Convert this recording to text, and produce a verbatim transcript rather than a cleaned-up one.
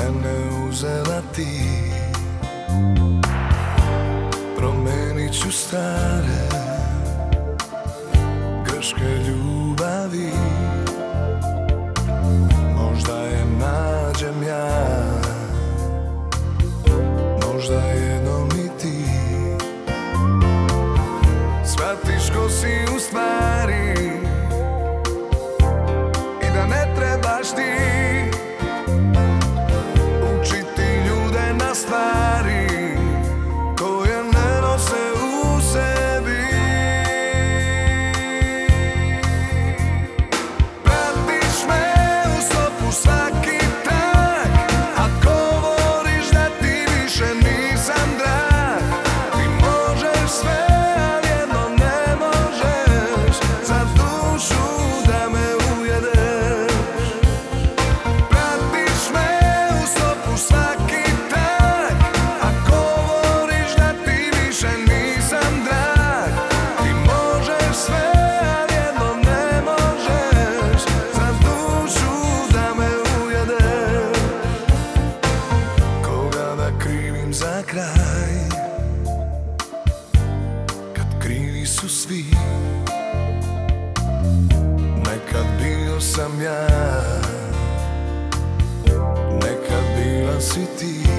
mene uzela ti. Promenit ću stare greške ljubavi, možda je nađem ja, možda jednom i ti. Shvatiš ko si u stvari i da ne trebaš ti učiti ljude na stvari koje ne nose u sebi. Pratiš me u stopu svaki tak, a govoriš da ti više nisam drag. Ti možeš sve, ali jedno ne možeš, za dušu da me ujedeš. Pratiš me u stopu svaki tak, a govoriš da ti više nisam drag. Ti možeš sve, ali jedno ne možeš, za dušu da me ujedeš. Koga da krivim za kraj, kad krivi su svi? Nekad bio sam ja, nekad bila si ti.